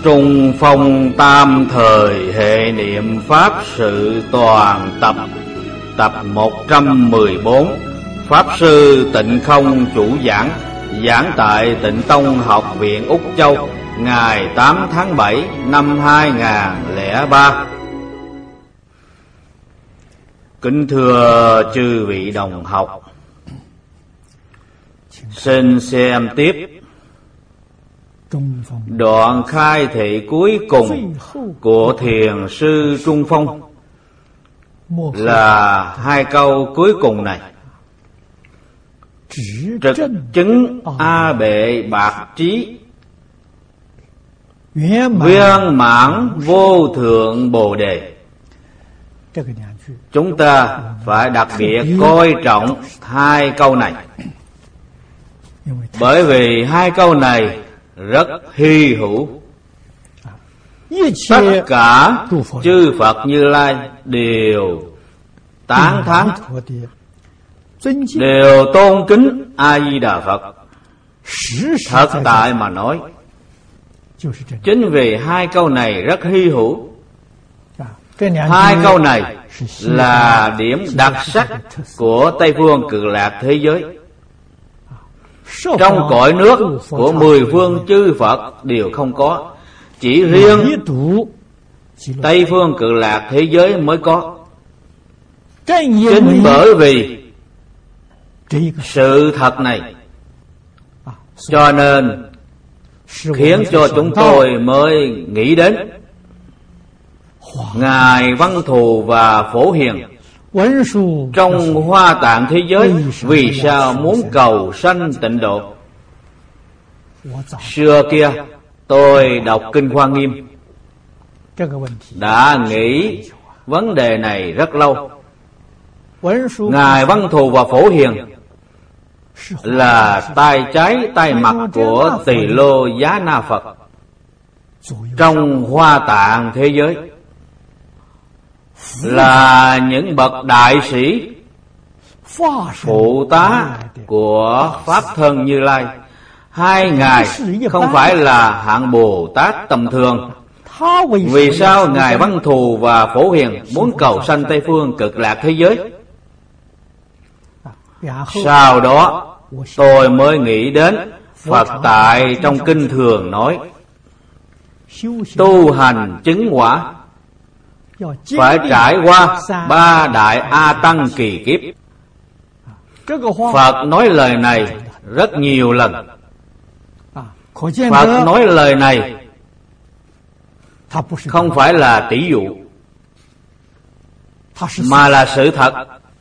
Trung Phong tam thời hệ niệm Pháp sự toàn tập. Tập 114. Pháp sư Tịnh Không chủ giảng. Giảng tại Tịnh Tông Học viện Úc Châu, ngày 8 tháng 7 năm 2003. Kính thưa chư vị đồng học, xin xem tiếp đoạn khai thị cuối cùng của Thiền sư Trung Phong, là hai câu cuối cùng này: trực chứng A Bệ Bạc Trí, viên mãn vô thượng Bồ Đề. Chúng ta phải đặc biệt coi trọng hai câu này, bởi vì hai câu này rất hy hữu. Tất cả chư Phật Như Lai đều tán thán, đều tôn kính A Di Đà Phật. Thật tại mà nói, chính vì hai câu này rất hy hữu. Hai câu này là điểm đặc sắc của Tây Phương Cực Lạc thế giới. Trong cõi nước của 10 phương chư Phật đều không có, chỉ riêng Tây Phương Cực Lạc thế giới mới có. Chính bởi vì sự thật này, cho nên khiến cho chúng tôi mới nghĩ đến Ngài Văn Thù và Phổ Hiền trong Hoa Tạng thế giới vì sao muốn cầu sanh tịnh độ. Xưa kia tôi đọc Kinh Hoa Nghiêm đã nghĩ vấn đề này rất lâu. Ngài Văn Thù và Phổ Hiền là tay trái tay mặt của Tỳ Lô Giá Na Phật trong Hoa Tạng thế giới, là những bậc đại sĩ phụ tá của Pháp Thân Như Lai. Hai ngài không phải là hạng Bồ Tát tầm thường. Vì sao Ngài Văn Thù và Phổ Hiền muốn cầu sanh Tây Phương Cực Lạc thế giới? Sau đó tôi mới nghĩ đến Phật tại trong kinh thường nói, tu hành chứng quả phải trải qua 3 đại A Tăng kỳ kiếp. Phật nói lời này rất nhiều lần. Phật nói lời này không phải là tỷ dụ, mà là sự thật.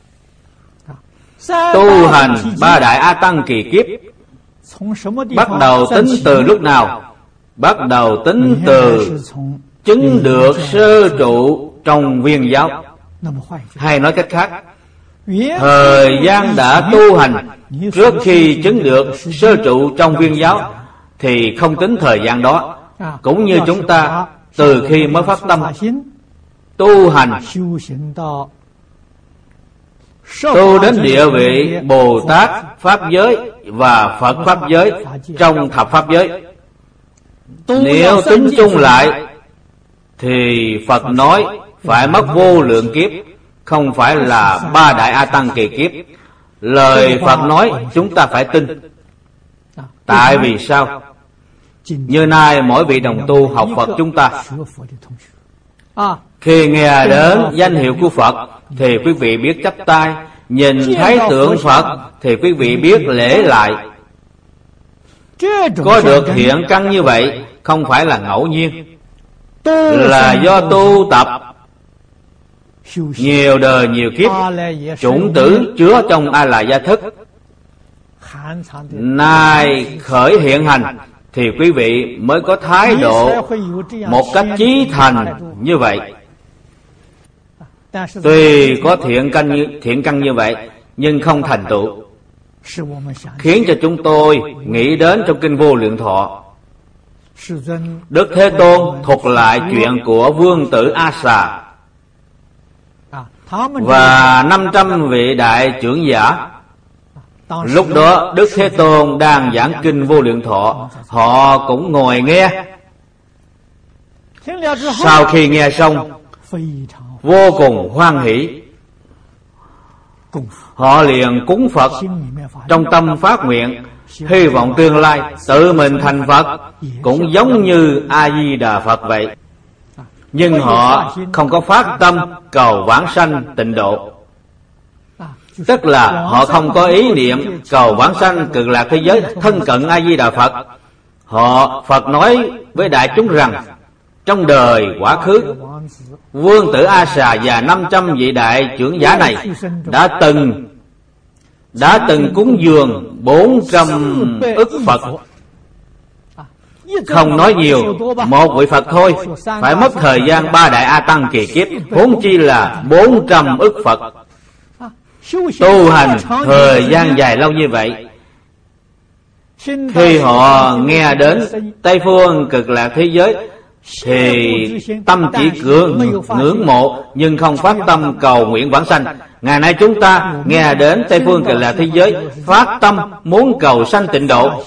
Tu hành 3 đại A Tăng kỳ kiếp bắt đầu tính từ lúc nào? Bắt đầu tính từ chứng được sơ trụ trong viên giáo. Hay nói cách khác, thời gian đã tu hành trước khi chứng được sơ trụ trong viên giáo thì không tính thời gian đó. Cũng như chúng ta từ khi mới phát tâm tu hành, tu đến địa vị Bồ Tát Pháp giới và Phật Pháp giới trong thập Pháp giới, nếu tính chung lại thì Phật nói phải mất vô lượng kiếp, không phải là 3 đại A Tăng kỳ kiếp. Lời Phật nói chúng ta phải tin. Tại vì sao? Như nay mỗi vị đồng tu học Phật chúng ta, khi nghe đến danh hiệu của Phật thì quý vị biết chắp tay, nhìn thấy tượng Phật thì quý vị biết lễ lại. Có được thiện căn như vậy không phải là ngẫu nhiên, là do tu tập nhiều đời nhiều kiếp, chủng tử chứa trong A La Gia Thức. Nay khởi hiện hành thì quý vị mới có thái độ một cách chí thành như vậy. Tuy có thiện căn như vậy nhưng không thành tựu, khiến cho chúng tôi nghĩ đến trong Kinh Vô Lượng Thọ, Đức Thế Tôn thuật lại chuyện của vương tử A Xà và 500 vị đại trưởng giả. Lúc đó Đức Thế Tôn đang giảng Kinh Vô Lượng Thọ, họ cũng ngồi nghe. Sau khi nghe xong, vô cùng hoan hỷ, họ liền cúng Phật, trong tâm phát nguyện hy vọng tương lai tự mình thành Phật, cũng giống như A Di Đà Phật vậy. Nhưng họ không có phát tâm cầu vãng sanh tịnh độ, tức là họ không có ý niệm cầu vãng sanh cực lạc thế giới thân cận A Di Đà Phật. Phật nói với đại chúng rằng trong đời quá khứ, vương tử A Xà và 500 vị đại trưởng giả này đã từng cúng dường 400 ức Phật. Không nói nhiều, một vị Phật thôi phải mất thời gian 3 đại A Tăng kỳ kiếp, huống chi là 400 ức Phật. Tu hành thời gian dài lâu như vậy, khi họ nghe đến Tây Phương cực lạc thế giới thì tâm chỉ ngưỡng mộ, nhưng không phát tâm cầu nguyện vãng sanh. Ngày nay chúng ta nghe đến Tây Phương cực lạc thế giới, phát tâm muốn cầu sanh tịnh độ.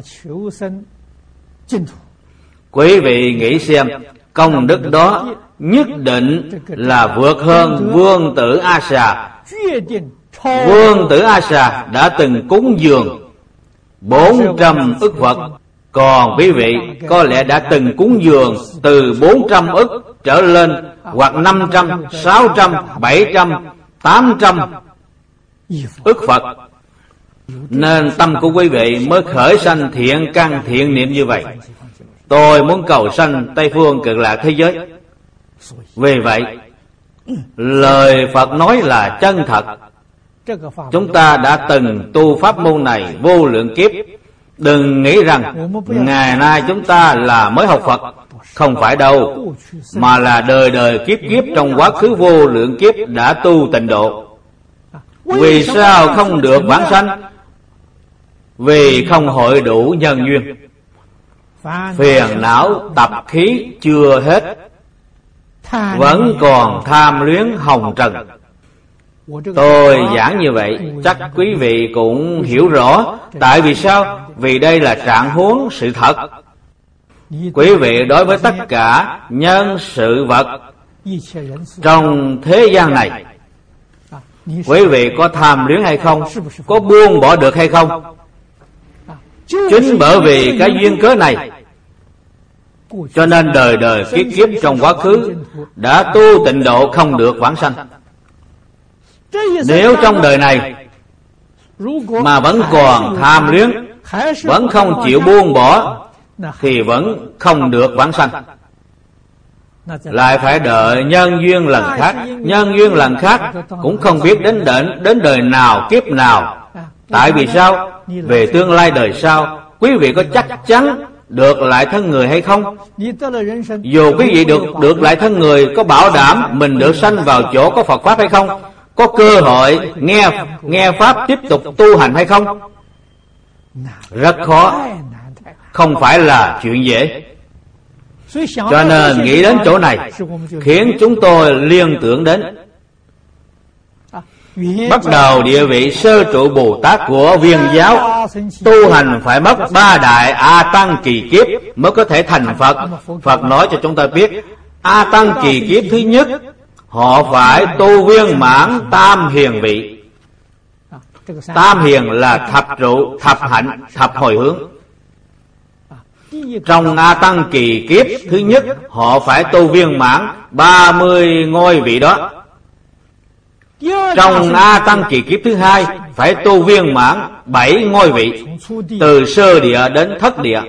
Quý vị nghĩ xem, công đức đó nhất định là vượt hơn vương tử A Xà. Vương tử A Xà đã từng cúng dường 400 ức Phật, còn quý vị có lẽ đã từng cúng dường từ 400 ức trở lên, hoặc 500, 600, 700, 800 ức Phật, nên tâm của quý vị mới khởi sanh thiện căn thiện niệm như vậy. Tôi muốn cầu sanh Tây Phương cực lạc thế giới. Vì vậy, lời Phật nói là chân thật. Chúng ta đã từng tu pháp môn này vô lượng kiếp. Đừng nghĩ rằng ngày nay chúng ta là mới học Phật. Không phải đâu, mà là đời đời kiếp kiếp trong quá khứ vô lượng kiếp đã tu tịnh độ. Vì sao không được vãng sanh? Vì không hội đủ nhân duyên. Phiền não tập khí chưa hết, vẫn còn tham luyến hồng trần. Tôi giảng như vậy chắc quý vị cũng hiểu rõ. Tại vì sao? Vì đây là trạng huống sự thật. Quý vị đối với tất cả nhân sự vật trong thế gian này, quý vị có tham luyến hay không? Có buông bỏ được hay không? Chính bởi vì cái duyên cớ này, cho nên đời đời kiếp kiếp trong quá khứ đã tu tịnh độ không được vãng sanh. Nếu trong đời này mà vẫn còn tham luyến, vẫn không chịu buông bỏ, thì vẫn không được vãng sanh. Lại phải đợi nhân duyên lần khác. Nhân duyên lần khác cũng không biết đến đời nào kiếp nào. Tại vì sao? Về tương lai đời sau, quý vị có chắc chắn được lại thân người hay không? Dù quý vị được lại thân người, có bảo đảm mình được sanh vào chỗ có Phật Pháp hay không? Có cơ hội nghe Pháp tiếp tục tu hành hay không? Rất khó, không phải là chuyện dễ. Cho nên nghĩ đến chỗ này khiến chúng tôi liên tưởng đến bắt đầu địa vị sơ trụ Bồ Tát của Viên giáo, tu hành phải mất 3 đại A Tăng kỳ kiếp mới có thể thành Phật. Phật nói cho chúng ta biết, A Tăng kỳ kiếp thứ nhất, họ phải tu viên mãn tam hiền vị. Tam hiền là thập trụ, thập hạnh, thập hồi hướng. Trong A Tăng kỳ kiếp thứ nhất, họ phải tu viên mãn 30 ngôi vị đó. Trong A Tăng kỳ kiếp thứ hai, phải tu viên mãn 7 ngôi vị, từ sơ địa đến thất địa.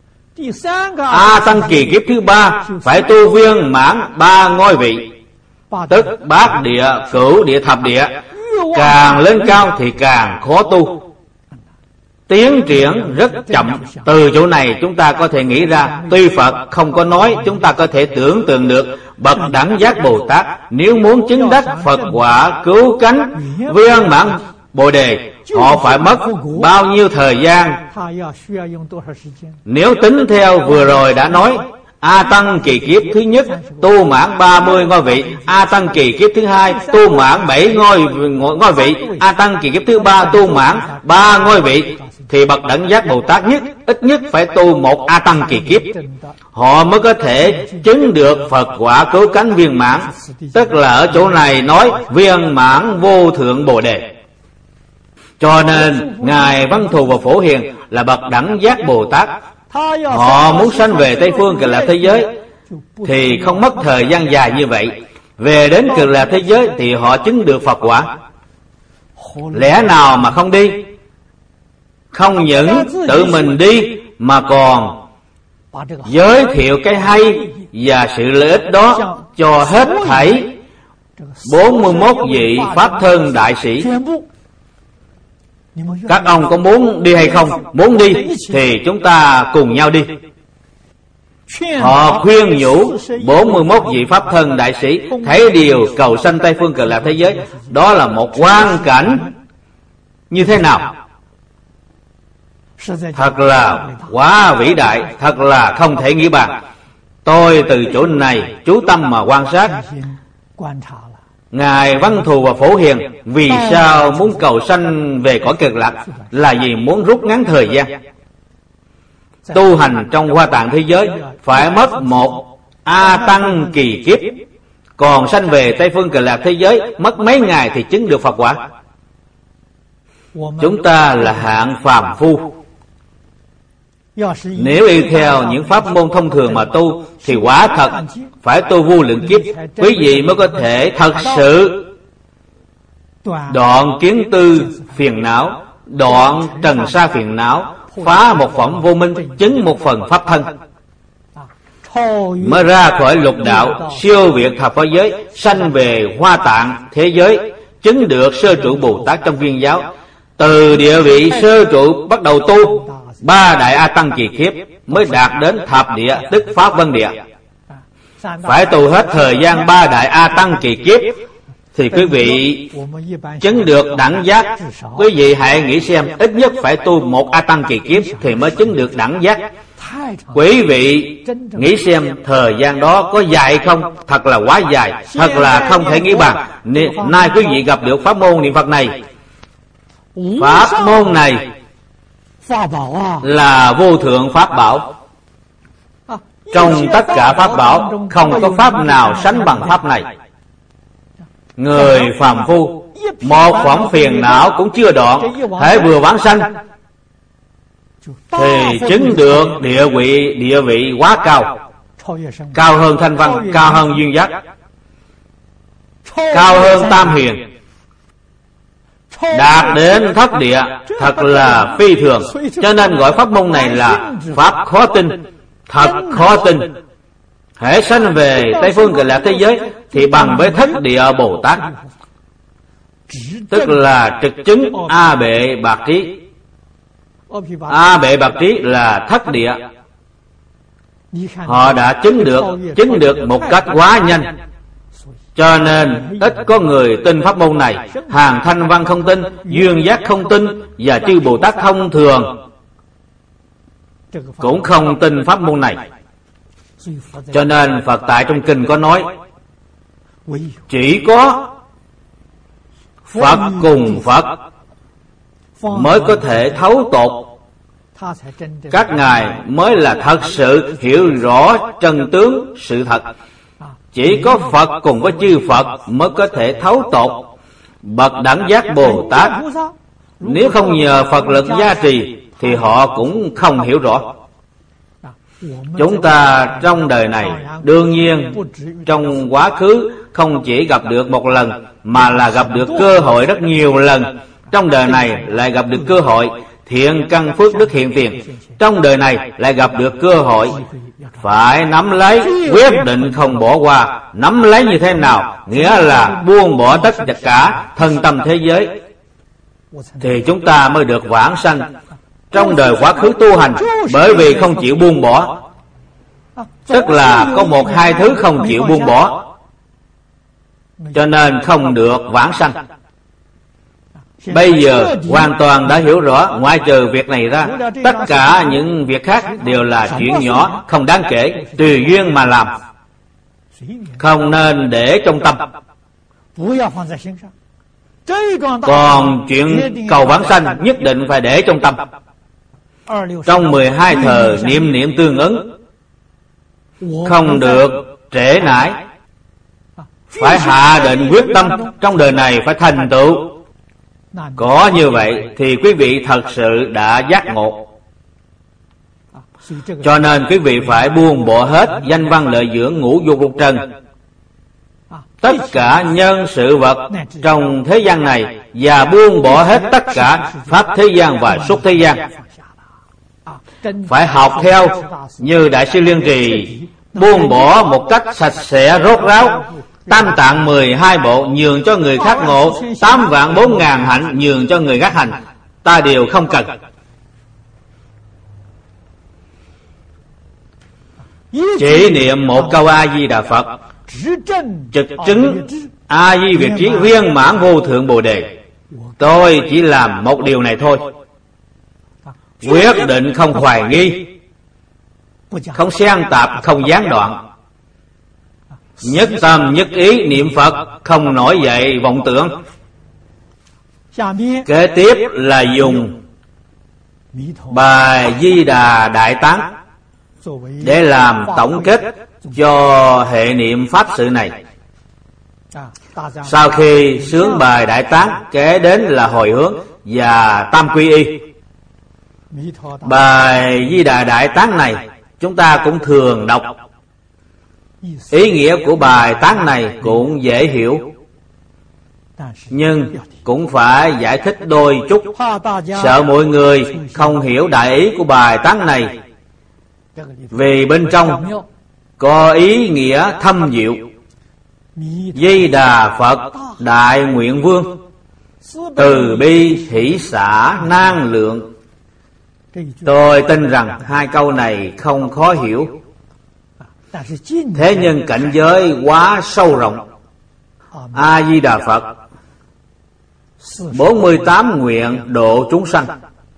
A Tăng kỳ kiếp thứ ba, phải tu viên mãn 3 ngôi vị, tức bát địa, cửu địa, thập địa. Càng lên cao thì càng khó tu, tiến triển rất chậm. Từ chỗ này chúng ta có thể nghĩ ra, tuy Phật không có nói, chúng ta có thể tưởng tượng được bậc đẳng giác Bồ Tát nếu muốn chứng đắc Phật quả cứu cánh viên mãn Bồ đề, họ phải mất bao nhiêu thời gian? Nếu tính theo vừa rồi đã nói, A Tăng kỳ kiếp thứ nhất tu mãn 30 ngôi vị, A Tăng kỳ kiếp thứ hai tu mãn 7 ngôi vị, A Tăng kỳ kiếp thứ ba tu mãn 3 ngôi vị. thì bậc đẳng giác Bồ Tát ít nhất phải tu một A Tăng kỳ kiếp, họ mới có thể chứng được Phật quả cứu cánh viên mãn. Tức là ở chỗ này nói viên mãn vô thượng Bồ Đề. Cho nên Ngài Văn Thù và Phổ Hiền là bậc đẳng giác Bồ Tát, họ muốn sanh về Tây Phương Cực Lạc thế giới thì không mất thời gian dài như vậy. Về đến Cực Lạc thế giới thì họ chứng được Phật quả. Lẽ nào mà không đi? Không những tự mình đi mà còn giới thiệu cái hay và sự lợi ích đó cho hết thảy 41 vị Pháp thân đại sĩ. Các ông có muốn đi hay không? Muốn đi thì chúng ta cùng nhau đi. Họ khuyên nhủ 41 vị Pháp thân đại sĩ thấy điều cầu sanh Tây Phương Cực Lạc thế giới. Đó là một quang cảnh như thế nào? Thật là quá vĩ đại, thật là không thể nghĩ bàn. Tôi từ chỗ này chú tâm mà quan sát Ngài Văn Thù và Phổ Hiền vì sao muốn cầu sanh về cõi Cực Lạc, là vì muốn rút ngắn thời gian. Tu hành trong Hoa Tạng thế giới phải mất một A Tăng kỳ kiếp, còn sanh về Tây Phương Cực Lạc thế giới mất mấy ngày thì chứng được Phật quả. Chúng ta là hạng phàm phu, nếu y theo những pháp môn thông thường mà tu thì quả thật phải tu vô lượng kiếp, quý vị mới có thể thật sự đoạn kiến tư phiền não, đoạn trần sa phiền não, phá một phẩm vô minh, chứng một phần pháp thân, mới ra khỏi lục đạo, siêu việt thập pháp giới, sanh về Hoa Tạng thế giới, chứng được sơ trụ Bồ Tát trong Viên giáo. Từ địa vị sơ trụ bắt đầu tu 3 đại A Tăng kỳ kiếp mới đạt đến thập địa, tức Pháp Vân Địa. Phải tu hết thời gian 3 đại A Tăng kỳ kiếp thì quý vị chứng được đẳng giác. Quý vị hãy nghĩ xem, ít nhất phải tu một A Tăng kỳ kiếp thì mới chứng được đẳng giác. Quý vị nghĩ xem thời gian đó có dài không? Thật là quá dài, thật là không thể nghĩ bàn. Nay quý vị gặp được pháp môn niệm Phật này, pháp môn này là vô thượng pháp bảo. Trong tất cả pháp bảo không có pháp nào sánh bằng pháp này. Người phàm phu một phẩm phiền não cũng chưa đoạn, hễ vừa vãng sanh thì chứng được địa vị quá cao, cao hơn Thanh Văn, cao hơn Duyên Giác, cao hơn Tam Hiền, đạt đến thất địa, thật là phi thường. Cho nên gọi pháp môn này là pháp khó tin, thật khó tin. Hễ sanh về Tây Phương Cực Lạc thế giới thì bằng với thất địa Bồ Tát, tức là trực chứng A Bệ Bạc Trí. A Bệ Bạc Trí là thất địa. Họ đã chứng được một cách quá nhanh. Cho nên ít có người tin pháp môn này. Hàng Thanh Văn không tin, Duyên Giác không tin, và chư Bồ Tát thông thường cũng không tin pháp môn này. Cho nên Phật tại trong kinh có nói, chỉ có Phật cùng Phật mới có thể thấu tột. Các ngài mới là thật sự hiểu rõ chân tướng sự thật. Chỉ có Phật cùng với chư Phật mới có thể thấu tột. Bậc đẳng giác Bồ Tát nếu không nhờ Phật lực gia trì thì họ cũng không hiểu rõ. Chúng ta trong đời này đương nhiên trong quá khứ không chỉ gặp được một lần, mà là gặp được cơ hội rất nhiều lần. Trong đời này lại gặp được cơ hội thiện căn phước đức hiện tiền. Trong đời này lại gặp được cơ hội, phải nắm lấy, quyết định không bỏ qua. Nắm lấy như thế nào? Nghĩa là buông bỏ tất cả thân tâm thế giới, thì chúng ta mới được vãng sanh. Trong đời quá khứ tu hành, bởi vì không chịu buông bỏ, tức là có một hai thứ không chịu buông bỏ, cho nên không được vãng sanh. Bây giờ hoàn toàn đã hiểu rõ, ngoại trừ việc này ra, tất cả những việc khác đều là chuyện nhỏ, không đáng kể, tùy duyên mà làm, không nên để trong tâm. Còn chuyện cầu vãng sanh nhất định phải để trong tâm. Trong 12 thời niệm niệm tương ứng, không được trễ nải. Phải hạ định quyết tâm trong đời này phải thành tựu. Có như vậy thì quý vị thật sự đã giác ngộ. Cho nên quý vị phải buông bỏ hết danh văn lợi dưỡng ngũ dục lục trần, tất cả nhân sự vật trong thế gian này, và buông bỏ hết tất cả pháp thế gian và xuất thế gian. Phải học theo như Đại sư Liên Trì, buông bỏ một cách sạch sẽ rốt ráo. Tam tạng 12 bộ nhường cho người khác ngộ, 8 vạn 4 ngàn hạnh nhường cho người khác hành. Ta đều không cần. Chỉ niệm một câu A-di-đà Phật, trực chứng A-di Việt trí viên mãn vô thượng Bồ Đề. Tôi chỉ làm một điều này thôi. Quyết định không hoài nghi, không xen tạp, không gián đoạn. Nhất tâm nhất ý niệm Phật, không nổi dậy vọng tưởng. Kế tiếp là dùng bài Di Đà Đại Tán để làm tổng kết cho hệ niệm pháp sự này. Sau khi sướng bài Đại Tán, kế đến là hồi hướng và tam quy y. Bài Di Đà Đại Tán này chúng ta cũng thường đọc. Ý nghĩa của bài tán này cũng dễ hiểu, nhưng cũng phải giải thích đôi chút, sợ mọi người không hiểu đại ý của bài tán này, vì bên trong có ý nghĩa thâm diệu. Di Đà Phật Đại Nguyện Vương, từ bi hỷ xả nan lượng. Tôi tin rằng hai câu này không khó hiểu. Thế nhưng cảnh giới quá sâu rộng. A-di-đà Phật 48 nguyện độ chúng sanh.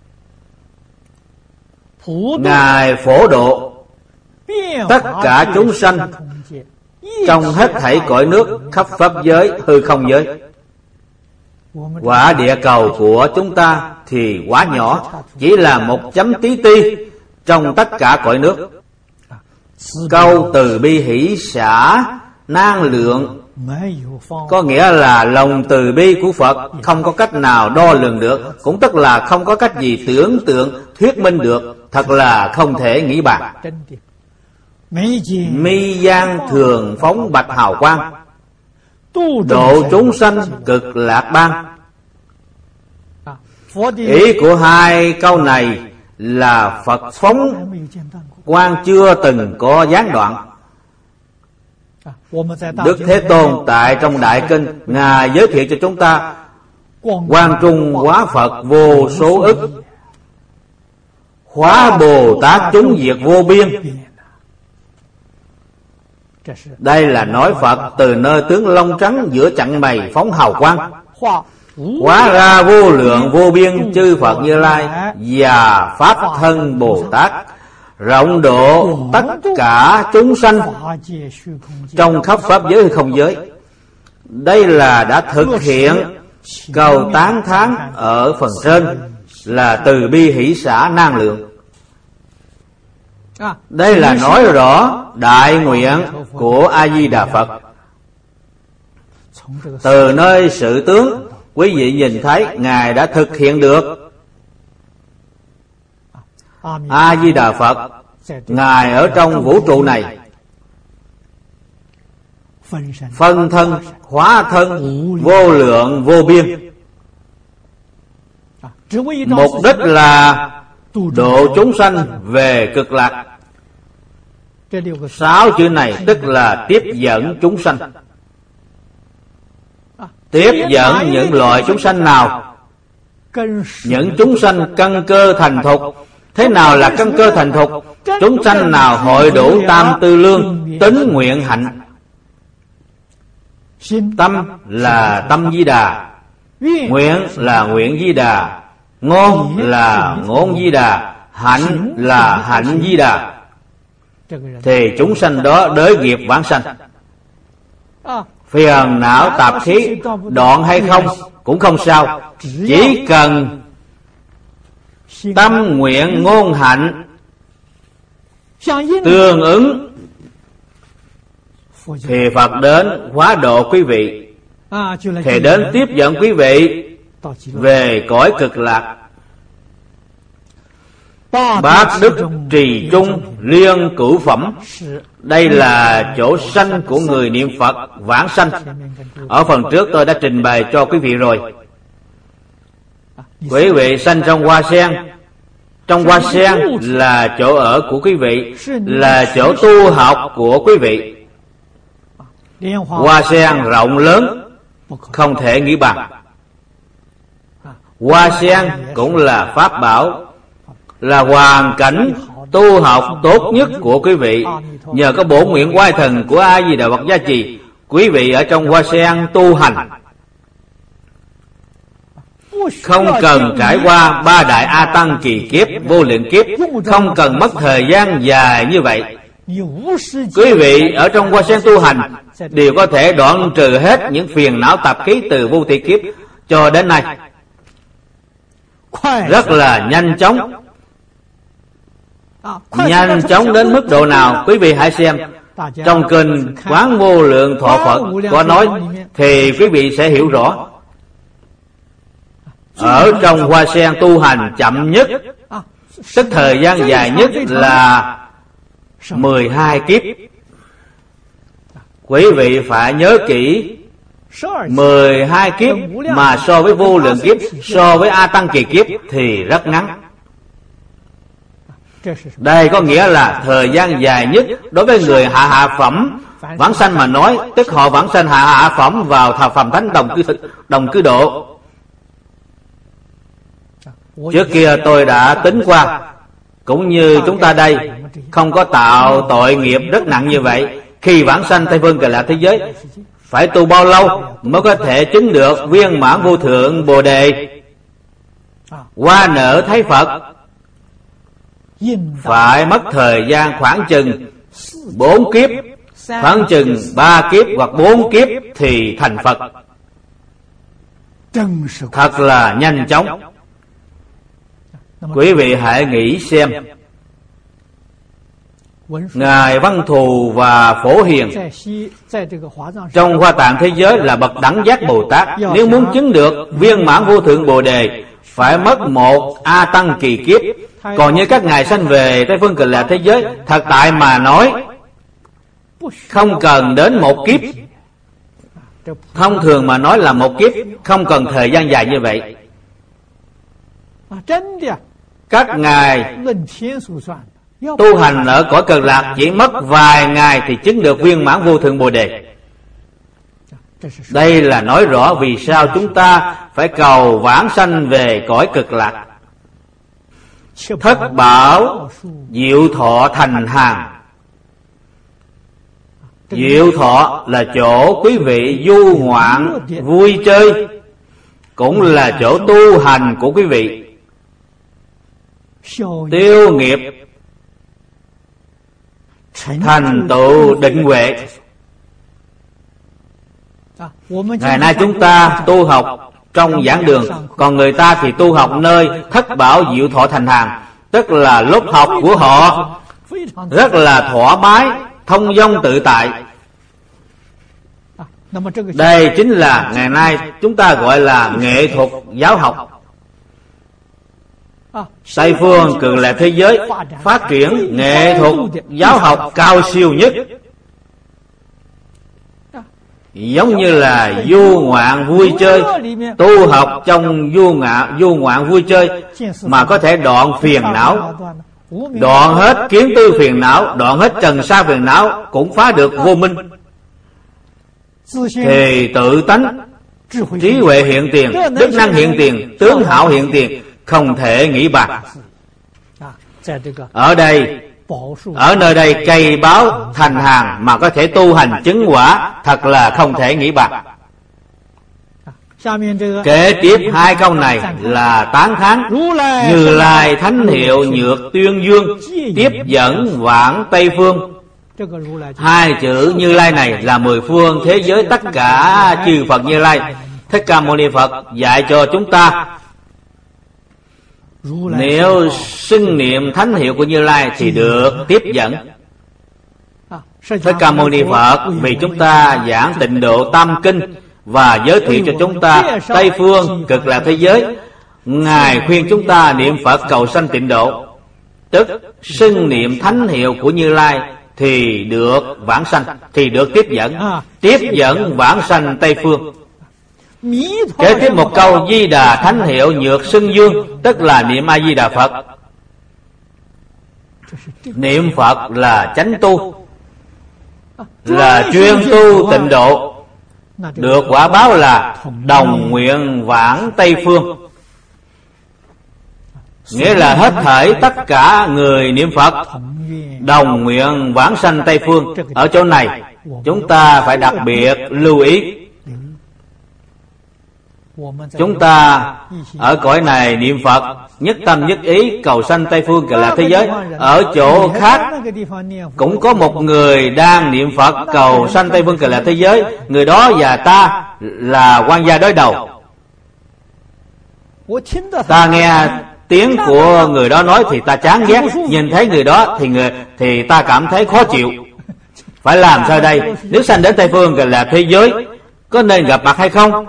Ngài phổ độ tất cả chúng sanh trong hết thảy cõi nước, khắp pháp giới, hư không giới. Quả địa cầu của chúng ta thì quá nhỏ, chỉ là một chấm tí ti trong tất cả cõi nước. Câu từ bi hỷ xả nan lượng có nghĩa là lòng từ bi của Phật không có cách nào đo lường được, cũng tức là không có cách gì tưởng tượng thuyết minh được, thật là không thể nghĩ bàn. Mi gian thường phóng bạch hào quang, độ chúng sanh cực lạc ban. Ý của hai câu này là Phật phóng quang chưa từng có gián đoạn. Đức Thế Tôn tại trong Đại Kinh, Ngài giới thiệu cho chúng ta quang trung hóa Phật vô số ức, hóa Bồ Tát chúng diệt vô biên. Đây là nói Phật từ nơi tướng lông trắng giữa chặng mày phóng hào quang, hóa ra vô lượng vô biên chư Phật Như Lai và Pháp thân Bồ Tát, rộng độ tất cả chúng sanh trong khắp pháp giới hay không giới. Đây là đã thực hiện câu tán thán ở phần trên là từ bi hỷ xả nan lượng. Đây là nói rõ đại nguyện của A-di-đà Phật. Từ nơi sự tướng quý vị nhìn thấy Ngài đã thực hiện được. A-di-đà Phật Ngài ở trong vũ trụ này phân thân hóa thân vô lượng vô biên, mục đích là độ chúng sanh về cực lạc. 6 chữ này tức là tiếp dẫn chúng sanh. Tiếp dẫn những loại chúng sanh nào? Những chúng sanh căn cơ thành thục. Thế nào là căn cơ thành thục? Chúng sanh nào hội đủ tam tư lương, tín nguyện hạnh. Tâm là tâm Di Đà, nguyện là nguyện Di Đà, ngôn là ngôn Di Đà, hạnh là hạnh Di Đà, thì chúng sanh đó đới nghiệp vãng sanh. Phiền não tạp khí đoạn hay không cũng không sao, chỉ cần tâm nguyện ngôn hạnh tương ứng thì Phật đến hóa độ quý vị, thì đến tiếp dẫn quý vị về cõi cực lạc. Bát đức trì trung liên cửu phẩm, đây là chỗ sanh của người niệm Phật vãng sanh. Ở phần trước tôi đã trình bày cho quý vị rồi. Quý vị sanh trong hoa sen. Trong hoa sen là chỗ ở của quý vị, là chỗ tu học của quý vị. Hoa sen rộng lớn, không thể nghĩ bằng. Hoa sen cũng là pháp bảo, là hoàn cảnh tu học tốt nhất của quý vị. Nhờ có bổn nguyện oai thần của A Di Đà Phật gia trì, quý vị ở trong hoa sen tu hành, không cần trải qua 3 đại A Tăng kỳ kiếp, vô lượng kiếp, không cần mất thời gian dài như vậy. Quý vị ở trong hoa sen tu hành đều có thể đoạn trừ hết những phiền não tập khí từ vô thị kiếp cho đến nay, rất là nhanh chóng. Nhanh chóng đến mức độ nào quý vị hãy xem. Trong kinh Quán Vô Lượng Thọ Phật có nói, thì quý vị sẽ hiểu rõ. Ở trong hoa sen tu hành chậm nhất, tức thời gian dài nhất là 12 kiếp. Quý vị phải nhớ kỹ, 12 kiếp mà so với vô lượng kiếp, so với A Tăng kỳ kiếp thì rất ngắn. Đây có nghĩa là thời gian dài nhất đối với người hạ phẩm vãng sanh mà nói, tức họ vãng sanh hạ phẩm vào thập phẩm thánh đồng cư độ. Trước kia tôi đã tính qua, cũng như chúng ta đây không có tạo tội nghiệp rất nặng như vậy, khi vãng sanh Tây Phương Cực Lạc thế giới phải tu bao lâu mới có thể chứng được viên mãn vô thượng Bồ Đề, hoa nở thấy Phật? Phải mất thời gian khoảng chừng 4 kiếp, khoảng chừng 3 kiếp hoặc 4 kiếp thì thành Phật. Thật là nhanh chóng. Quý vị hãy nghĩ xem, Ngài Văn Thù và Phổ Hiền trong Hoa Tạng thế giới là bậc đẳng giác Bồ Tát. Nếu muốn chứng được viên mãn vô thượng Bồ Đề phải mất 1 A Tăng kỳ kiếp. Còn như các ngài sanh về Tây Phương Cực Lạc thế giới, thật tại mà nói không cần đến 1 kiếp. Thông thường mà nói là 1 kiếp, không cần thời gian dài như vậy. Các ngài tu hành ở cõi Cực Lạc chỉ mất vài ngày thì chứng được viên mãn vô thượng Bồ Đề. Đây là nói rõ vì sao chúng ta phải cầu vãng sanh về cõi Cực Lạc. Thất bảo diệu thọ thành hàng. Diệu thọ là chỗ quý vị du ngoạn vui chơi, cũng là chỗ tu hành của quý vị. Tiêu nghiệp thành tựu định huệ. Ngày nay chúng ta tu học trong giảng đường, còn người ta thì tu học nơi thất bảo diệu thọ thành hàng, tức là lớp học của họ rất là thoải mái, thông dong tự tại. Đây chính là ngày nay chúng ta gọi là nghệ thuật giáo học. Tây Phương Cực Lạc thế giới phát triển nghệ thuật giáo học cao siêu nhất, giống như là du ngoạn vui chơi. Tu học trong du ngoạn vui chơi mà có thể đoạn phiền não, đoạn hết kiến tư phiền não, đoạn hết trần sa phiền não, cũng phá được vô minh. Thì tự tánh, trí huệ hiện tiền, đức năng hiện tiền, tướng hảo hiện tiền, không thể nghĩ bạc. Ở nơi đây cây báo thành hàng mà có thể tu hành chứng quả, thật là không thể nghĩ bạc. Kế tiếp 2 câu này là tán thán Như Lai thánh hiệu nhược tuyên dương, tiếp dẫn vãng Tây phương. 2 chữ Như Lai này là 10 phương thế giới tất cả chư Phật Như Lai. Thích Ca Mâu Ni Phật dạy cho chúng ta Nếu xưng niệm thánh hiệu của Như Lai thì được tiếp dẫn. Thích Ca Mâu Ni Phật vì chúng ta giảng Tịnh Độ Tam Kinh và giới thiệu cho chúng ta Tây Phương Cực Lạc thế giới, Ngài khuyên chúng ta niệm Phật cầu sanh tịnh độ, tức xưng niệm thánh hiệu của Như Lai thì được vãng sanh, thì được tiếp dẫn vãng sanh Tây Phương. Kế tiếp một câu Di Đà thánh hiệu nhược xưng dương, tức là niệm A Di Đà Phật. Niệm Phật là chánh tu, là chuyên tu tịnh độ, được quả báo là đồng nguyện vãng Tây Phương. Nghĩa là hết thảy tất cả người niệm Phật đồng nguyện vãng sanh Tây Phương. Ở chỗ này chúng ta phải đặc biệt lưu ý. Chúng ta ở cõi này niệm Phật nhất tâm nhất ý cầu sanh Tây Phương Cực Lạc thế giới. Ở chỗ khác cũng có một người đang niệm Phật cầu sanh Tây Phương Cực Lạc thế giới. Người đó và ta là quan gia đối đầu. Ta nghe tiếng của người đó nói thì ta chán ghét, nhìn thấy người đó thì ta cảm thấy khó chịu. Phải làm sao đây? Nếu sanh đến Tây Phương Cực Lạc thế giới có nên gặp mặt hay không?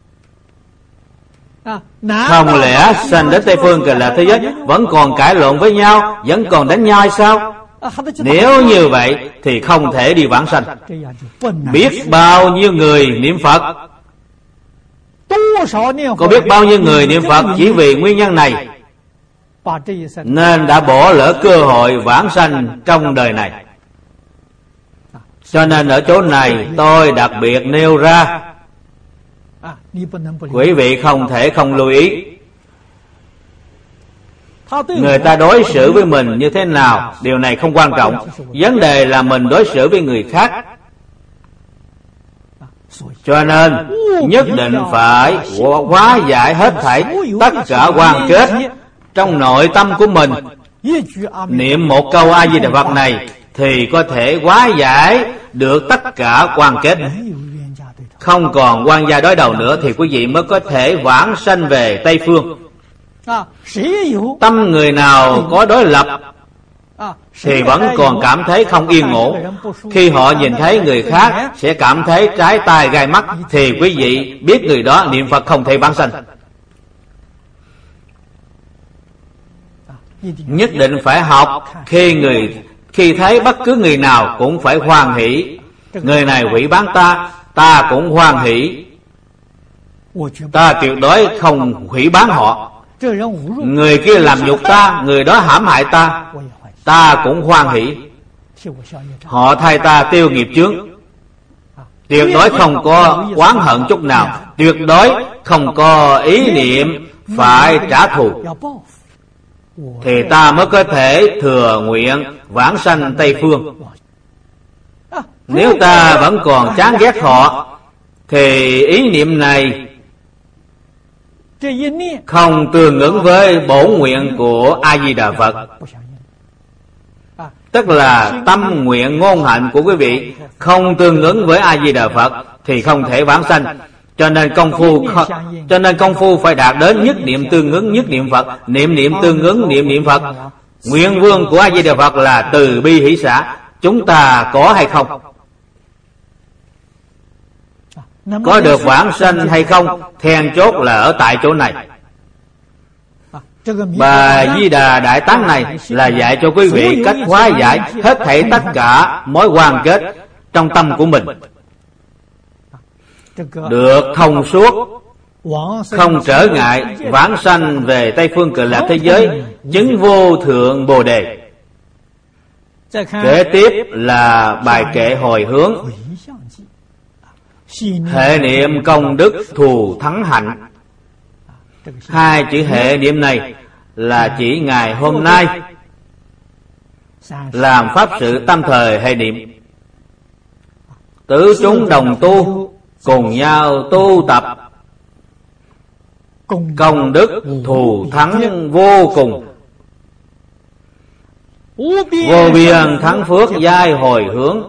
Không lẽ sanh đến Tây Phương Cực Lạc thế giới vẫn còn cãi lộn với nhau, vẫn còn đánh nhau hay sao? Nếu như vậy thì không thể đi vãng sanh. Biết bao nhiêu người niệm Phật, có biết bao nhiêu người niệm Phật chỉ vì nguyên nhân này nên đã bỏ lỡ cơ hội vãng sanh trong đời này. Cho nên ở chỗ này tôi đặc biệt nêu ra, quý vị không thể không lưu ý. Người ta đối xử với mình như thế nào, điều này không quan trọng. Vấn đề là mình đối xử với người khác. Cho nên nhất định phải hóa giải hết thảy tất cả quan kết trong nội tâm của mình. Niệm một câu A Di Đà Phật này thì có thể hóa giải được tất cả quan kết. Không còn quan gia đối đầu nữa thì quý vị mới có thể vãng sanh về Tây Phương. Tâm người nào có đối lập thì vẫn còn cảm thấy không yên ổn. Khi họ nhìn thấy người khác sẽ cảm thấy trái tai gai mắt thì quý vị biết người đó niệm Phật không thể vãng sanh. Nhất định phải học, khi thấy bất cứ người nào cũng phải hoan hỷ. Người này hủy bán ta, ta cũng hoan hỷ. Ta tuyệt đối không hủy bán họ. Người kia làm nhục ta, người đó hãm hại ta, ta cũng hoan hỷ. Họ thay ta tiêu nghiệp chướng. Tuyệt đối không có oán hận chút nào, tuyệt đối không có ý niệm phải trả thù, thì ta mới có thể thừa nguyện vãng sanh Tây Phương. Nếu ta vẫn còn chán ghét họ thì ý niệm này không tương ứng với bổn nguyện của A Di Đà Phật, tức là tâm nguyện ngôn hạnh của quý vị không tương ứng với A Di Đà Phật thì không thể vãng sanh. Cho nên công phu phải đạt đến nhất niệm tương ứng nhất niệm Phật, niệm tương ứng niệm Phật. Nguyện vương của A Di Đà Phật là từ bi hỷ xả. Chúng ta có hay không? Có được vãng sanh hay không? Then chốt là ở tại chỗ này. Bà Di Đà Đại Tán này là dạy cho quý vị cách hóa giải hết thảy tất cả mối quan kết trong tâm của mình, được thông suốt, không trở ngại, vãng sanh về Tây Phương Cực Lạc thế giới, chứng vô thượng Bồ Đề. Kế tiếp là bài kệ hồi hướng. Hệ niệm công đức thù thắng hạnh. Hai chữ hệ niệm này là chỉ ngày hôm nay làm pháp sự tam thời hệ niệm. Tứ chúng đồng tu, cùng nhau tu tập, công đức thù thắng vô cùng, vô biên thắng phước giai hồi hướng.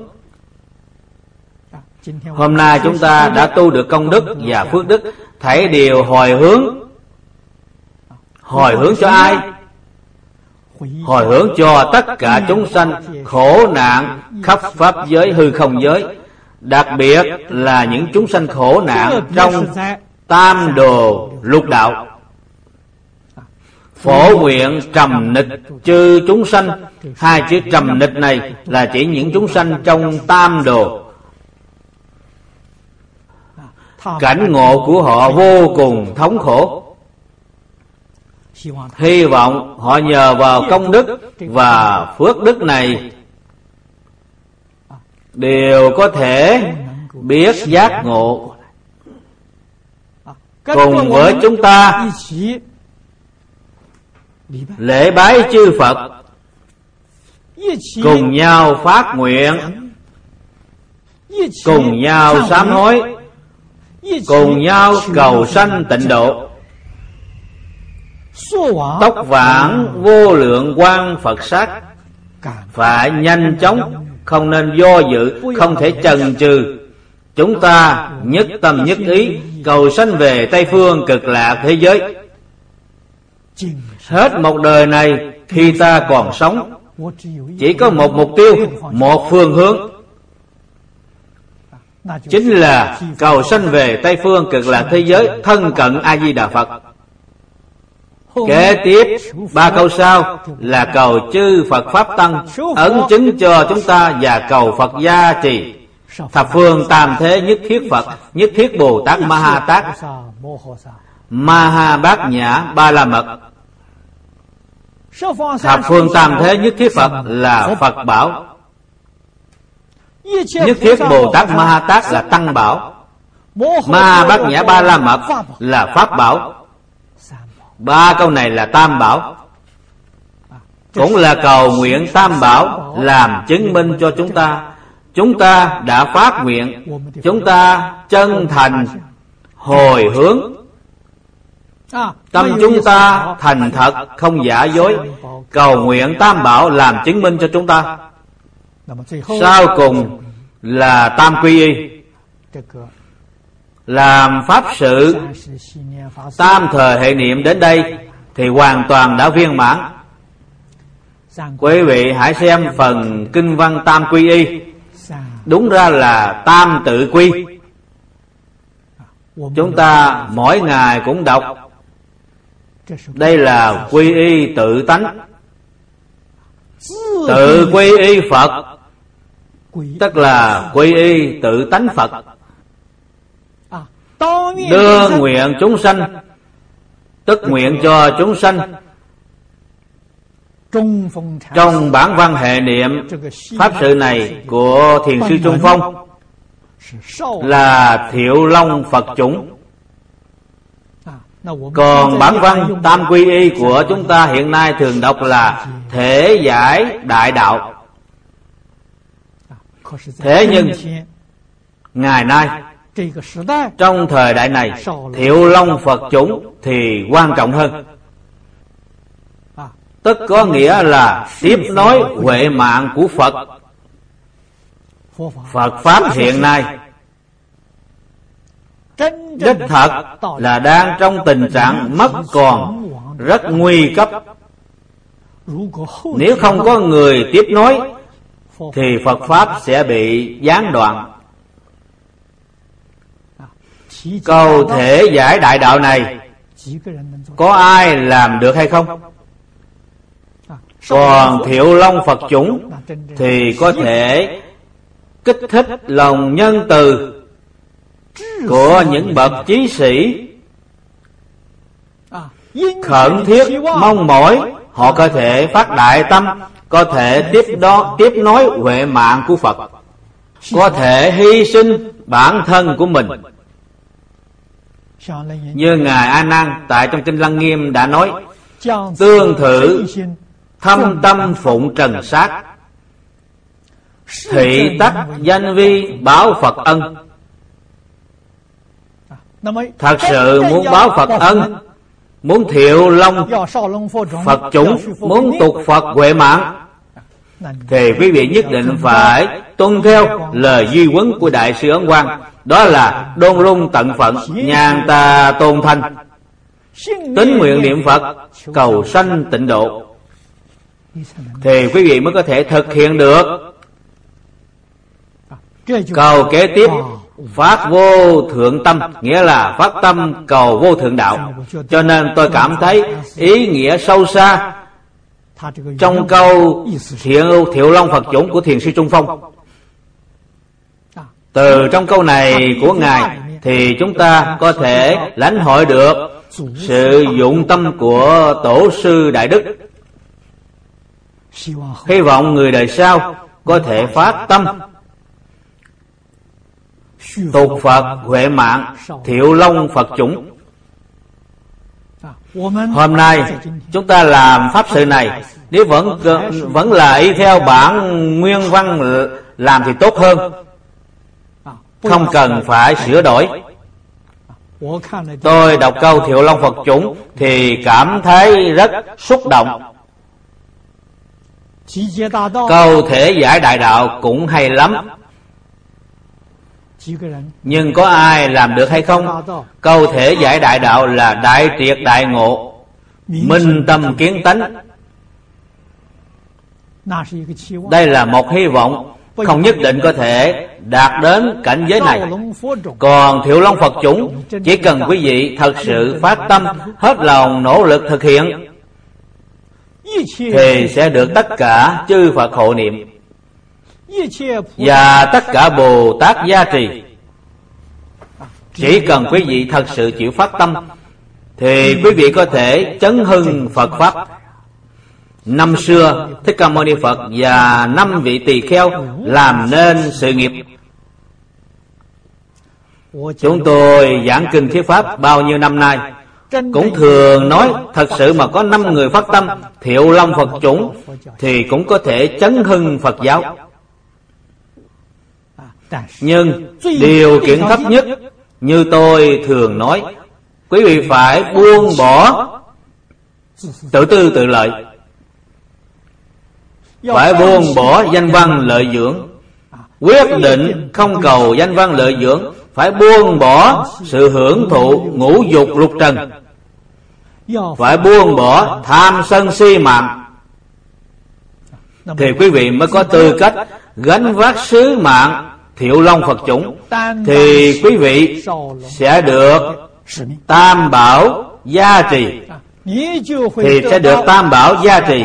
Hôm nay chúng ta đã tu được công đức và phước đức, thảy đều hồi hướng Hồi hướng cho ai? Hồi hướng cho tất cả chúng sanh khổ nạn khắp pháp giới hư không giới, đặc biệt là những chúng sanh khổ nạn trong tam đồ lục đạo. Phổ nguyện trầm nịch chư chúng sanh. Hai chữ trầm nịch này là chỉ những chúng sanh trong tam đồ. Cảnh ngộ của họ vô cùng thống khổ. Hy vọng họ nhờ vào công đức và phước đức này đều có thể biết giác ngộ, cùng với chúng ta lễ bái chư Phật, cùng nhau phát nguyện, cùng nhau sám hối, cùng nhau cầu sanh tịnh độ. Tốc vãng vô lượng quang Phật sát, phải nhanh chóng, không nên do dự, không thể chần chừ. Chúng ta nhất tâm nhất ý cầu sanh về Tây Phương Cực Lạc thế giới. Hết một đời này, khi ta còn sống, chỉ có một mục tiêu, một phương hướng, chính là cầu sanh về Tây Phương Cực Lạc thế giới, thân cận A Di Đà Phật. Kế tiếp 3 câu sau là cầu chư Phật Pháp Tăng ấn chứng cho chúng ta, và cầu Phật gia trì thập phương tam thế nhất thiết Phật, nhất thiết Bồ Tát Ma Ha Tát, Ma Ha Bát Nhã Ba La Mật. Thập phương tam thế nhất thiết Phật là Phật bảo, nhất thiết Bồ Tát Ma Ha Tát là Tăng bảo, Ma Ha Bát Nhã Ba La Mật là Pháp bảo. 3 câu này là tam bảo, cũng là cầu nguyện tam bảo làm chứng minh cho chúng ta. Chúng ta đã phát nguyện, chúng ta chân thành hồi hướng, tâm chúng ta thành thật không giả dối, cầu nguyện tam bảo làm chứng minh cho chúng ta. Sau cùng là tam quy y, làm pháp sự tam thời hệ niệm đến đây thì hoàn toàn đã viên mãn. Quý vị hãy xem phần kinh văn tam quy y, đúng ra là tam tự quy. Chúng ta mỗi ngày cũng đọc. Đây là quy y tự tánh, tự quy y Phật, tức là quy y tự tánh Phật. Đưa nguyện chúng sanh, tức nguyện cho chúng sanh. Trong bản văn hệ niệm pháp sự này của Thiền sư Trung Phong là Thiệu Long Phật chủng. Còn bản văn tam quy y của chúng ta hiện nay thường đọc là Thể giải đại đạo. Thế nhưng ngày nay, trong thời đại này, Thiệu Long Phật chủng thì quan trọng hơn. Tức có nghĩa là tiếp nối huệ mạng của Phật. Phật Pháp hiện nay đích thật là đang trong tình trạng mất còn, rất nguy cấp. Nếu không có người tiếp nối thì Phật Pháp sẽ bị gián đoạn. Cầu thể giải đại đạo này có ai làm được hay không? Còn Thiệu Long Phật chủng thì có thể kích thích lòng nhân từ của những bậc chí sĩ, khẩn thiết mong mỏi họ có thể phát đại tâm, có thể tiếp nối huệ mạng của Phật, có thể hy sinh bản thân của mình. Như Ngài A Nan tại trong kinh Lăng Nghiêm đã nói: tương thử thâm tâm phụng trần sát, thị tắc danh vi báo Phật ân. Thật sự muốn báo Phật ân, muốn Thiệu Long Phật chủng, muốn tục Phật huệ mạng, thì quý vị nhất định phải tuân theo lời duy huấn của Đại sư Ấn Quang, đó là đôn lung tận phận, nhàn tà tôn thanh. tín nguyện niệm Phật cầu sanh tịnh độ, thì quý vị mới có thể thực hiện được câu kế tiếp: phát vô thượng tâm, nghĩa là phát tâm cầu vô thượng đạo. Cho nên tôi cảm thấy ý nghĩa sâu xa trong câu Thiệu Long Phật Chủng của Thiền sư Trung Phong. Từ trong câu này của Ngài thì chúng ta có thể lãnh hội được sự dụng tâm của Tổ sư Đại Đức. Hy vọng người đời sau có thể phát tâm tục Phật huệ mạng Thiệu Long Phật Chủng. Hôm nay chúng ta làm pháp sự này, nếu vẫn là y theo bản nguyên văn làm thì tốt hơn, không cần phải sửa đổi. Tôi đọc câu Thiệu Long Phật Chủng thì cảm thấy rất xúc động. Câu thể giải đại đạo cũng hay lắm, nhưng có ai làm được hay không? Câu thể giải đại đạo là đại triệt đại ngộ, minh tâm kiến tánh. Đây là một hy vọng, không nhất định có thể đạt đến cảnh giới này. Còn Thiệu Long Phật Chủng, chỉ cần quý vị thật sự phát tâm, hết lòng nỗ lực thực hiện, thì sẽ được tất cả chư Phật hộ niệm và tất cả Bồ Tát gia trì. Chỉ cần quý vị thật sự chịu phát tâm, thì quý vị có thể chấn hưng Phật Pháp. Năm xưa Thích Ca Mâu Ni Phật và 5 vị tỳ kheo làm nên sự nghiệp. Chúng tôi giảng kinh thuyết pháp bao nhiêu năm nay cũng thường nói, thật sự mà có 5 người phát tâm Thiệu Long Phật Chủng thì cũng có thể chấn hưng Phật giáo. Nhưng điều kiện thấp nhất, như tôi thường nói, quý vị phải buông bỏ tự tư tự lợi, phải buông bỏ danh văn lợi dưỡng, quyết định không cầu danh văn lợi dưỡng, phải buông bỏ sự hưởng thụ ngũ dục lục trần, phải buông bỏ tham sân si mạng, thì quý vị mới có tư cách gánh vác sứ mạng Thiệu Long Phật Chủng. Thì quý vị sẽ được Tam Bảo gia trì, thì sẽ được Tam Bảo gia trì,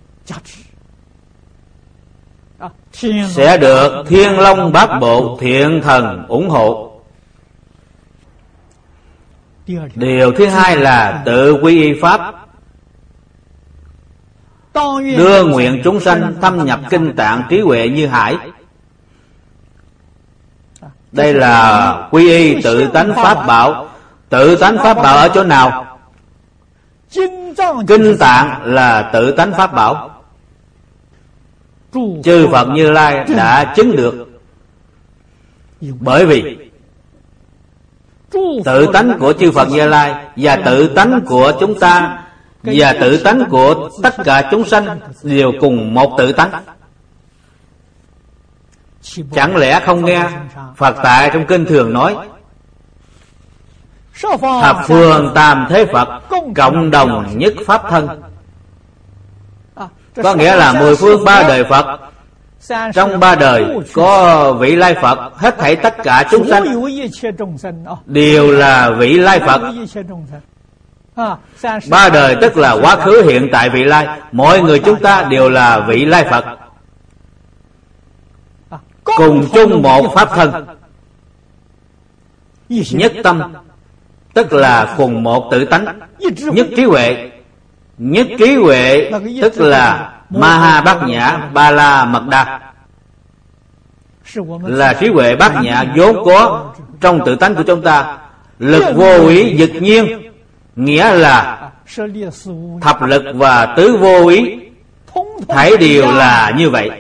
sẽ được Thiên Long Bát Bộ Thiện Thần ủng hộ. Điều thứ hai là tự quy y pháp, đưa nguyện chúng sanh thâm nhập kinh tạng trí huệ như hải. Đây là quy y tự tánh pháp bảo. Tự tánh pháp bảo ở chỗ nào? Kinh tạng là tự tánh pháp bảo. Chư Phật Như Lai đã chứng được. Bởi vì tự tánh của chư Phật Như Lai và tự tánh của chúng ta và tự tánh của tất cả chúng sanh đều cùng một tự tánh. Chẳng lẽ không nghe Phật tại trong kinh thường nói thập phương tam thế Phật cộng đồng nhất pháp thân? Có nghĩa là 10 phương 3 đời Phật. Trong 3 đời có vị lai Phật, hết thảy tất cả chúng sanh đều là vị lai Phật. 3 đời tức là quá khứ hiện tại vị lai. Mọi người chúng ta đều là vị lai Phật, cùng chung một pháp thân. Nhất tâm tức là cùng một tự tánh. Nhất trí huệ, nhất trí huệ tức là Maha Bát Nhã Ba La Mật Đa, là trí huệ bát nhã vốn có trong tự tánh của chúng ta. Lực vô úy dực nhiên, nghĩa là thập lực và tứ vô úy, thảy đều là như vậy.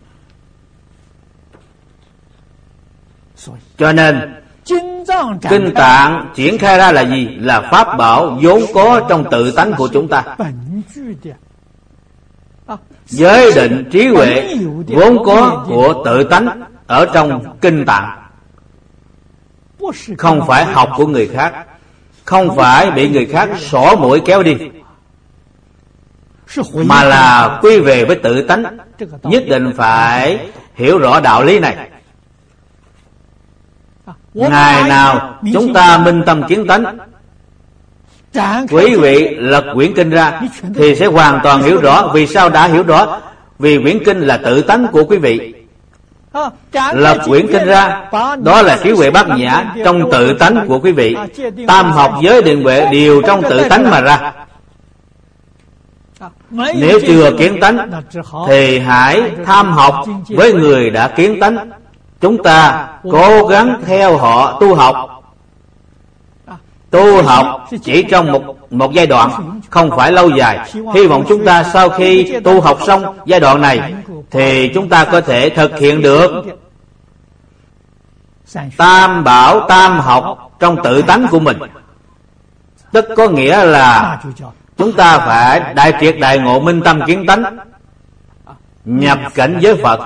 Cho nên kinh tạng triển khai ra là gì? Là pháp bảo vốn có trong tự tánh của chúng ta. Giới định trí huệ vốn có của tự tánh ở trong kinh tạng, không phải học của người khác. không phải bị người khác xỏ mũi kéo đi, mà là quy về với tự tánh. Nhất định phải hiểu rõ đạo lý này. Ngày nào chúng ta minh tâm kiến tánh, quý vị lật quyển kinh ra thì sẽ hoàn toàn hiểu rõ. Vì sao đã hiểu rõ? Vì quyển kinh là tự tánh của quý vị. Lật quyển kinh ra, đó là trí huệ bát nhã trong tự tánh của quý vị. Tam học giới định huệ đều trong tự tánh mà ra. Nếu chưa kiến tánh thì hãy tham học với người đã kiến tánh. Chúng ta cố gắng theo họ tu học. Tu học chỉ trong một giai đoạn, không phải lâu dài. Hy vọng chúng ta sau khi tu học xong giai đoạn này thì chúng ta có thể thực hiện được tam bảo tam học trong tự tánh của mình. Tức có nghĩa là chúng ta phải đại triệt đại ngộ minh tâm kiến tánh, nhập cảnh giới Phật.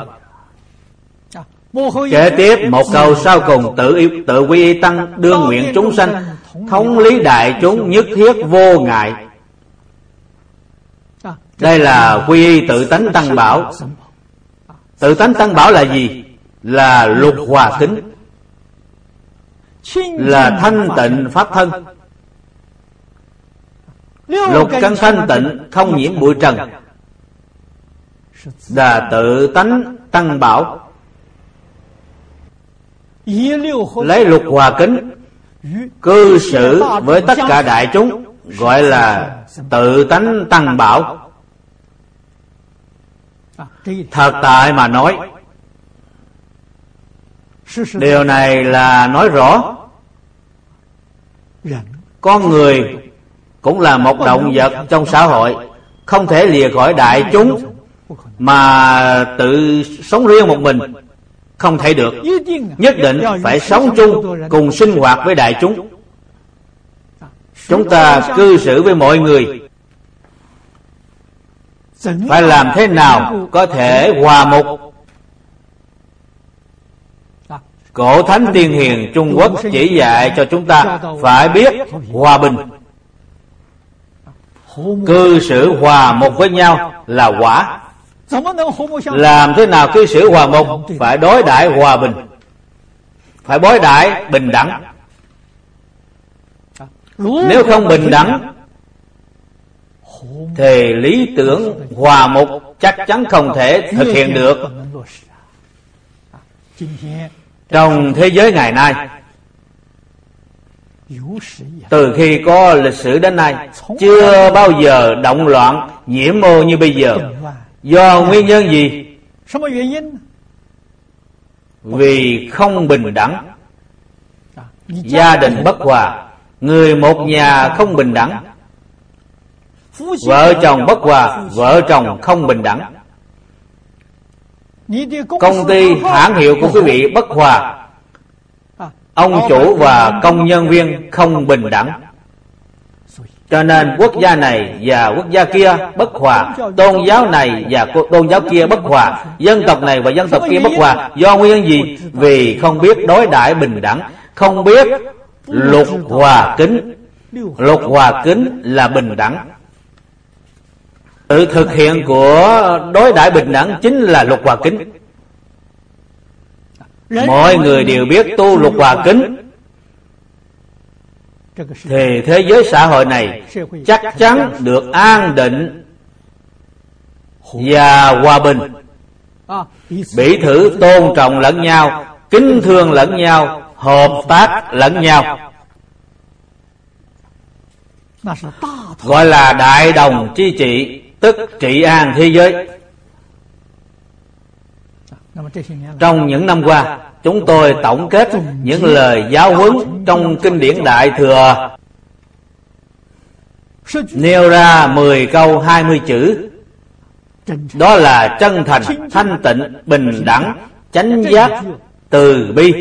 Kế tiếp một câu sau cùng: tự quy y tăng đương nguyện chúng sanh, thống lý đại chúng nhất thiết vô ngại. Đây là quy y tự tánh tăng bảo. Tự tánh tăng bảo là gì? Là lục hòa kính, là thanh tịnh pháp thân. Lục căn thanh tịnh không nhiễm bụi trần, là tự tánh tăng bảo. Lấy lục hòa kính cư xử với tất cả đại chúng, gọi là tự tánh tăng bảo. Thật tại mà nói, điều này là nói rõ con người cũng là một động vật trong xã hội, không thể lìa khỏi đại chúng mà tự sống riêng một mình, không thể được. Nhất định phải sống chung, cùng sinh hoạt với đại chúng. Chúng ta cư xử với mọi người phải làm thế nào có thể hòa mục. Cổ thánh tiên hiền Trung Quốc chỉ dạy cho chúng ta phải biết hòa bình. Cư xử hòa mục với nhau là quả. Làm thế nào cư xử hòa mục? Phải đối đãi hòa bình, phải đối đãi bình đẳng. Nếu không bình đẳng thì lý tưởng hòa mục chắc chắn không thể thực hiện được. Trong thế giới ngày nay, từ khi có lịch sử đến nay, chưa bao giờ động loạn nhiễm ô như bây giờ. Do nguyên nhân gì? Vì không bình đẳng. Gia đình bất hòa, người một nhà không bình đẳng. Vợ chồng bất hòa, vợ chồng không bình đẳng. Công ty hãng hiệu của quý vị bất hòa, ông chủ và công nhân viên không bình đẳng. Cho nên quốc gia này và quốc gia kia bất hòa, tôn giáo này và tôn giáo kia bất hòa, dân tộc này và dân tộc kia bất hòa. Do nguyên nhân gì? Vì không biết đối đãi bình đẳng, không biết lục hòa kính. Lục hòa kính là bình đẳng. Sự thực hiện của đối đãi bình đẳng chính là lục hòa kính. Mọi người đều biết tu lục hòa kính thì thế giới xã hội này chắc chắn được an định và hòa bình. Bỉ thử tôn trọng lẫn nhau, kính thương lẫn nhau, hợp tác lẫn nhau, gọi là đại đồng chi trị, tức trị an thế giới. Trong những năm qua, chúng tôi tổng kết những lời giáo huấn trong kinh điển Đại Thừa, nêu ra 10 câu 20 chữ. Đó là chân thành, thanh tịnh, bình đẳng, chánh giác, từ bi.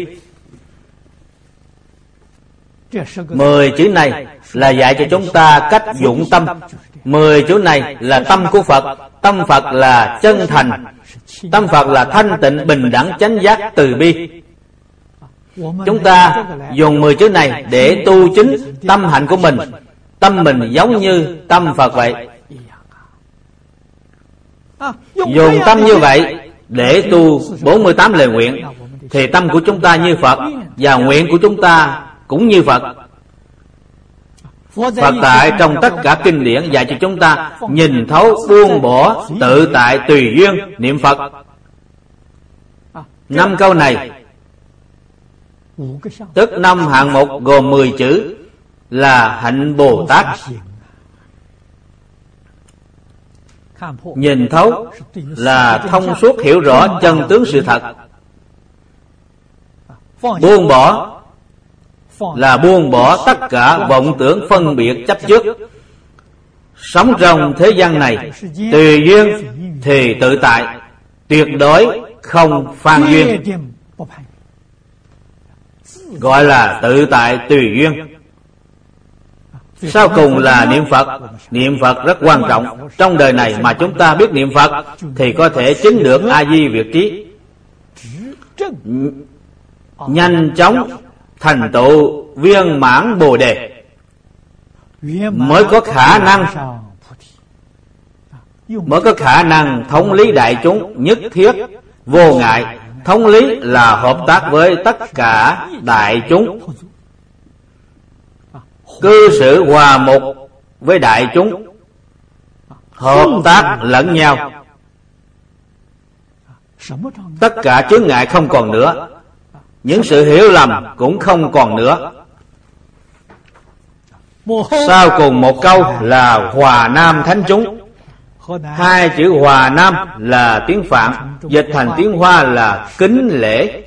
10 chữ này là dạy cho chúng ta cách dụng tâm. 10 chữ này là tâm của Phật. Tâm Phật là chân thành, tâm Phật là thanh tịnh, bình đẳng, chánh giác, từ bi. Chúng ta dùng 10 chữ này để tu chính tâm hạnh của mình. Tâm mình giống như tâm Phật vậy. Dùng tâm như vậy để tu 48 lời nguyện, thì tâm của chúng ta như Phật, và nguyện của chúng ta cũng như Phật. Phật tại trong tất cả kinh điển dạy cho chúng ta nhìn thấu, buông bỏ, tự tại, tùy duyên, niệm Phật. 5 câu này, tức 5 hạng mục gồm 10 chữ là hạnh Bồ Tát. Nhìn thấu là thông suốt hiểu rõ chân tướng sự thật. Buông bỏ là buông bỏ tất cả vọng tưởng phân biệt chấp trước. Sống trong thế gian này tùy duyên thì tự tại, tuyệt đối không phan duyên, gọi là tự tại tùy duyên. Sau cùng là niệm Phật. Niệm Phật rất quan trọng. Trong đời này mà chúng ta biết niệm Phật thì có thể chứng được A Di Việt trí, nhanh chóng thành tựu viên mãn Bồ Đề, mới có khả năng thống lý đại chúng nhất thiết vô ngại. Thống lý là hợp tác với tất cả đại chúng, cư xử hòa mục với đại chúng, hợp tác lẫn nhau. Tất cả chướng ngại không còn nữa, những sự hiểu lầm cũng không còn nữa. Sau cùng một câu là hòa nam thánh chúng. 2 chữ hòa nam là tiếng Phạn, dịch thành tiếng Hoa là kính lễ,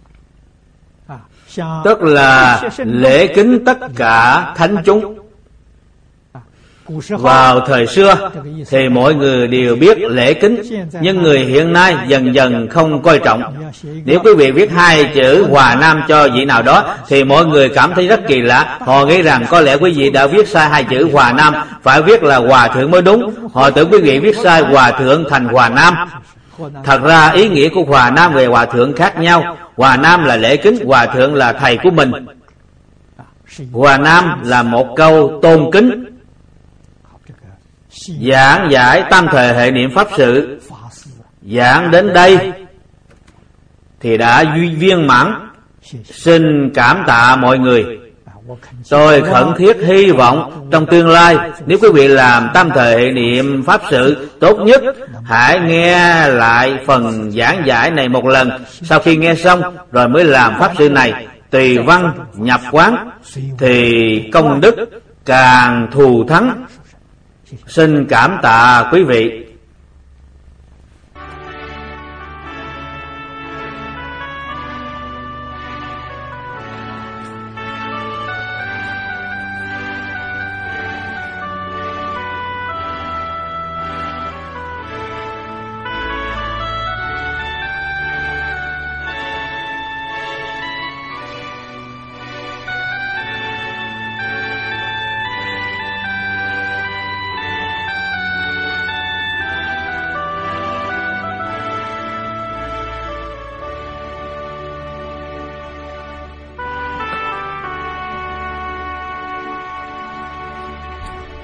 tức là lễ kính tất cả thánh chúng. Vào thời xưa thì mọi người đều biết lễ kính, nhưng người hiện nay dần dần không coi trọng. Nếu quý vị viết 2 chữ hòa nam cho vị nào đó thì mọi người cảm thấy rất kỳ lạ. Họ nghĩ rằng có lẽ quý vị đã viết sai 2 chữ hòa nam, phải viết là hòa thượng mới đúng. Họ tưởng quý vị viết sai hòa thượng thành hòa nam. Thật ra ý nghĩa của hòa nam về hòa thượng khác nhau. Hòa nam là lễ kính, hòa thượng là thầy của mình. Hòa nam là một câu tôn kính. Giảng giải tam thời hệ niệm pháp sự, giảng đến đây thì đã viên mãn. Xin cảm tạ mọi người. Tôi khẩn thiết hy vọng trong tương lai, nếu quý vị làm tam thời hệ niệm pháp sự, tốt nhất hãy nghe lại phần giảng giải này một lần. Sau khi nghe xong rồi mới làm pháp sự này, tùy văn nhập quán, thì công đức càng thù thắng. Xin cảm tạ quý vị.